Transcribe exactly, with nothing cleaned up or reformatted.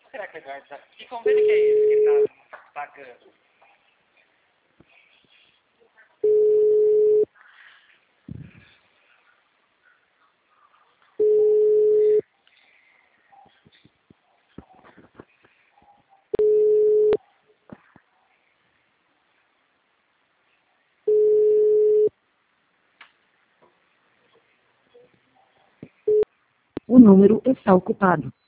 Será que Eduardo tá... Que convênio que é esse que ele tá pagando? O número está ocupado.